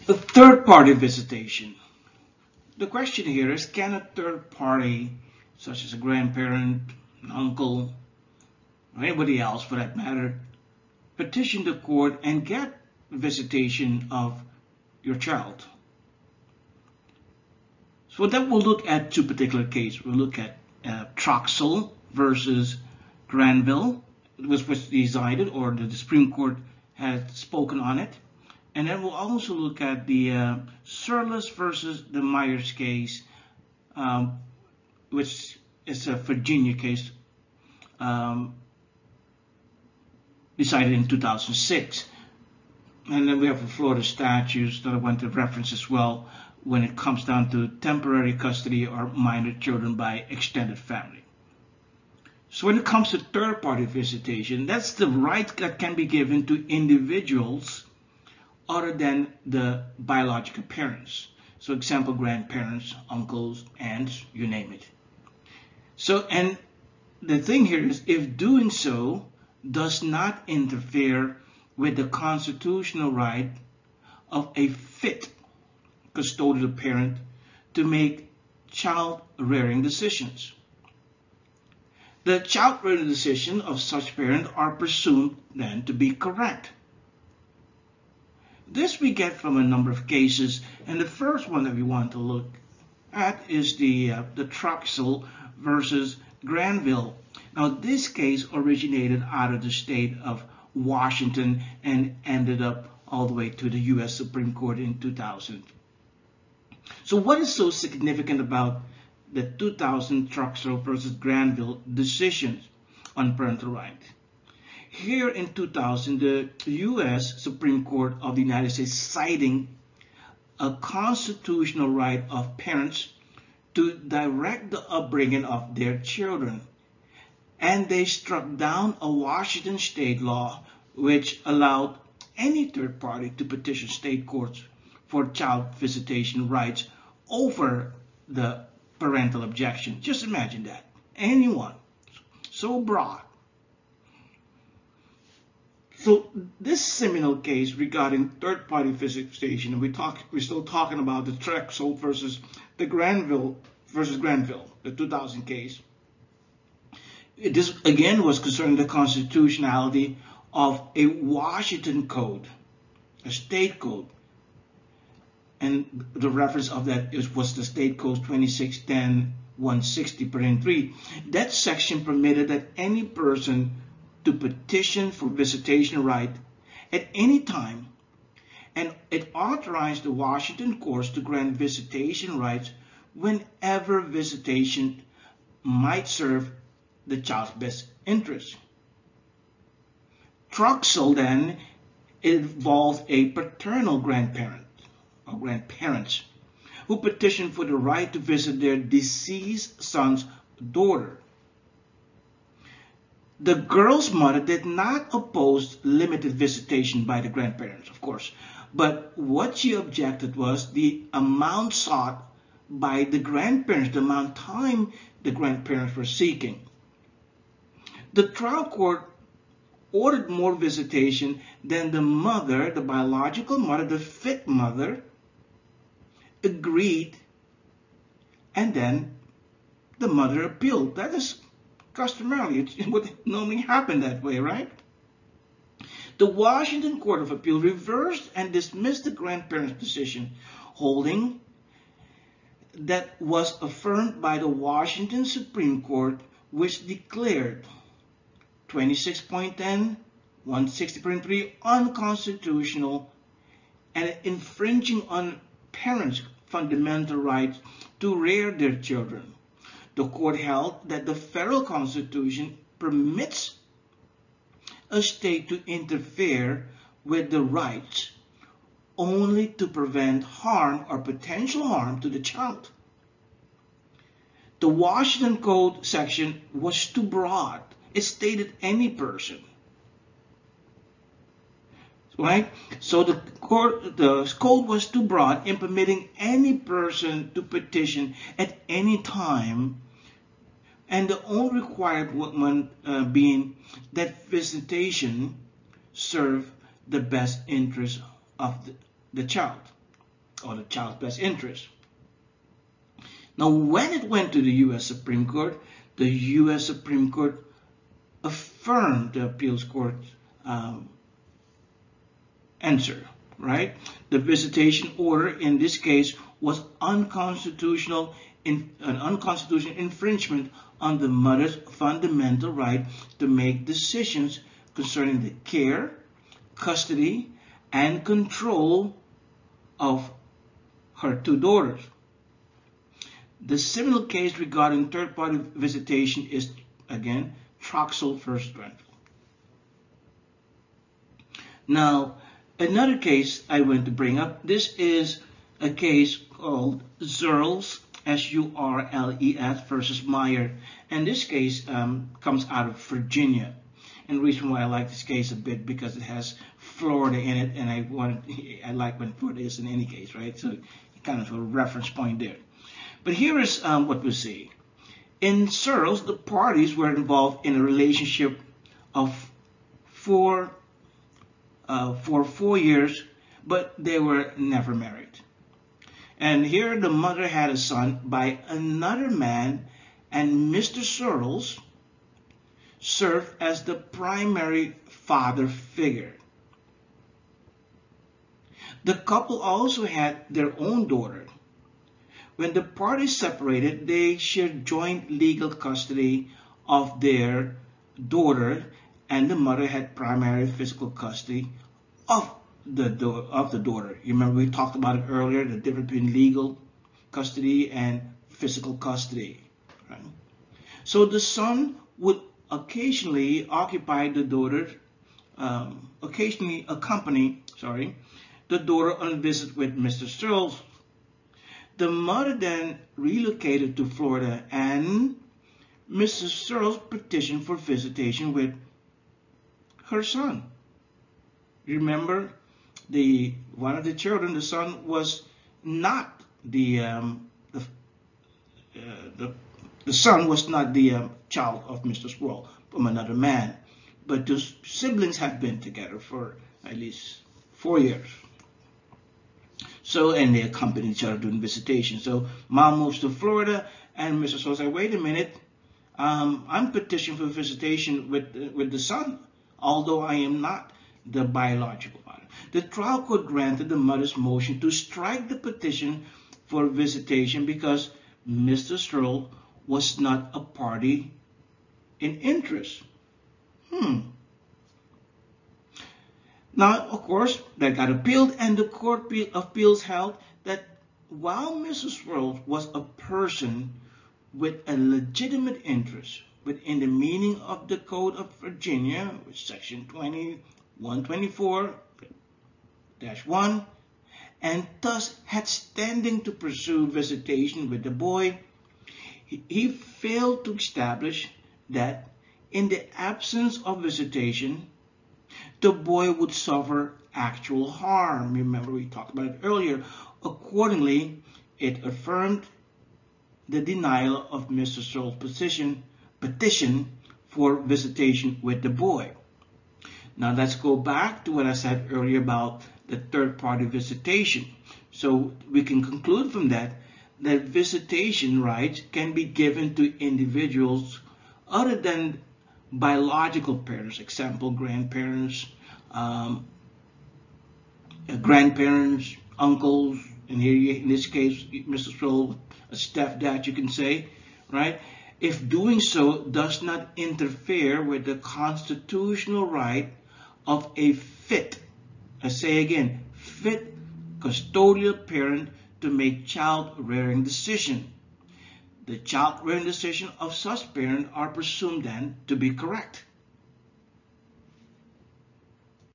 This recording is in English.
A third-party visitation. The question here is, can a third party, such as a grandparent, an uncle, or anybody else for that matter, petition the court and get visitation of your child? So then we'll look at two particular cases. We'll look at Troxel versus Granville, which was decided, or the Supreme Court has spoken on it. And then we'll also look at the Surlis versus the Myers case, which is a Virginia case decided in 2006. And then we have the Florida statutes that I want to reference as well when it comes down to temporary custody or minor children by extended family. So when it comes to third-party visitation, that's the right that can be given to individuals other than the biological parents. So example, grandparents, uncles, aunts, you name it. So, and the thing here is, if doing so does not interfere with the constitutional right of a fit custodial parent to make child rearing decisions. The child rearing decisions of such parent are presumed then to be correct. This we get from a number of cases, and the first one that we want to look at is the Troxel versus Granville. Now, this case originated out of the state of Washington and ended up all the way to the U.S. Supreme Court in 2000. So what is so significant about the 2000 Troxel versus Granville decisions on parental rights? Here in 2000, the U.S. Supreme Court of the United States, citing a constitutional right of parents to direct the upbringing of their children, and they struck down a Washington state law which allowed any third party to petition state courts for child visitation rights over the parental objection. Just imagine that. Anyone. So broad. So this seminal case regarding third-party visitation, we're still talking about the Troxel versus the Granville, the 2000 case. This again was concerning the constitutionality of a Washington code, a state code, and the reference of that was the state code 2610-160 That section permitted that any person to petition for visitation right at any time, and it authorized the Washington courts to grant visitation rights whenever visitation might serve the child's best interest. Troxel then involved a paternal grandparent or grandparents who petitioned for the right to visit their deceased son's daughter. The girl's mother did not oppose limited visitation by the grandparents, of course, but what she objected was the amount sought by the grandparents, the amount of time the grandparents were seeking. The trial court ordered more visitation than the mother, the biological mother, the fit mother, agreed, and then the mother appealed. That is customarily, it would normally happen that way, right? The Washington Court of Appeal reversed and dismissed the grandparents' decision, holding that was affirmed by the Washington Supreme Court, which declared 26.10-160.3 unconstitutional and infringing on parents' fundamental rights to rear their children. The court held that the federal Constitution permits a state to interfere with the rights only to prevent harm or potential harm to the child. The Washington Code section was too broad. It stated any person. Right? So the code was too broad in permitting any person to petition at any time, and the only requirement being that visitation serve the best interest of the child. or the child's best interest. Now, when it went to the U.S. Supreme Court, the U.S. Supreme Court affirmed the appeals court's answer, right? The visitation order in this case was unconstitutional, an unconstitutional infringement on the mother's fundamental right to make decisions concerning the care, custody, and control of her two daughters. The seminal case regarding third-party visitation is, again, Troxel v. Granville. Now, another case I want to bring up, this is a case called Zurles, S-U-R-L-E-S versus Meyer. And this case comes out of Virginia. And the reason why I like this case a bit because it has Florida in it, and I like when Florida is in any case, right? So kind of a reference point there. But here is what we see. In Zurles, the parties were involved in a relationship of for 4 years, but they were never married. And here the mother had a son by another man, and Mr. Zurles served as the primary father figure. The couple also had their own daughter. When the parties separated, they shared joint legal custody of their daughter, and the mother had primary physical custody of the daughter. You remember we talked about it earlier, the difference between legal custody and physical custody. Right? So the son would occasionally occupy the daughter, occasionally accompany, the daughter on a visit with Mr. Zurles. The mother then relocated to Florida, and Mrs. Zurles petitioned for visitation with her son. Remember, one of the children, the son, was not the son was not the child of Mr. Zurles from another man, but the siblings had been together for at least 4 years. So, and they accompanied each other during visitation. So, mom moves to Florida, and Mr. Zurles said, "Wait a minute, I'm petitioning for visitation with the son, although I am not the biological father." The trial court granted the mother's motion to strike the petition for visitation because Mr. Zurles was not a party in interest. Now, of course, that got appealed, and the Court of Appeals held that while Mrs. Zurles was a person with a legitimate interest within the meaning of the Code of Virginia, which Section 124-1, and thus had standing to pursue visitation with the boy, he failed to establish that in the absence of visitation, the boy would suffer actual harm. Remember, we talked about it earlier. Accordingly, it affirmed the denial of Mr. Zurles' petition for visitation with the boy. Now, let's go back to what I said earlier about the third-party visitation. So we can conclude from that visitation rights can be given to individuals other than biological parents, example, grandparents, uncles, and here in this case, Mr. Zurles, a stepdad, you can say, right? If doing so does not interfere with the constitutional right of a fit, I say again, fit custodial parent to make child-rearing decision. The child-rearing decision of such parent are presumed then to be correct.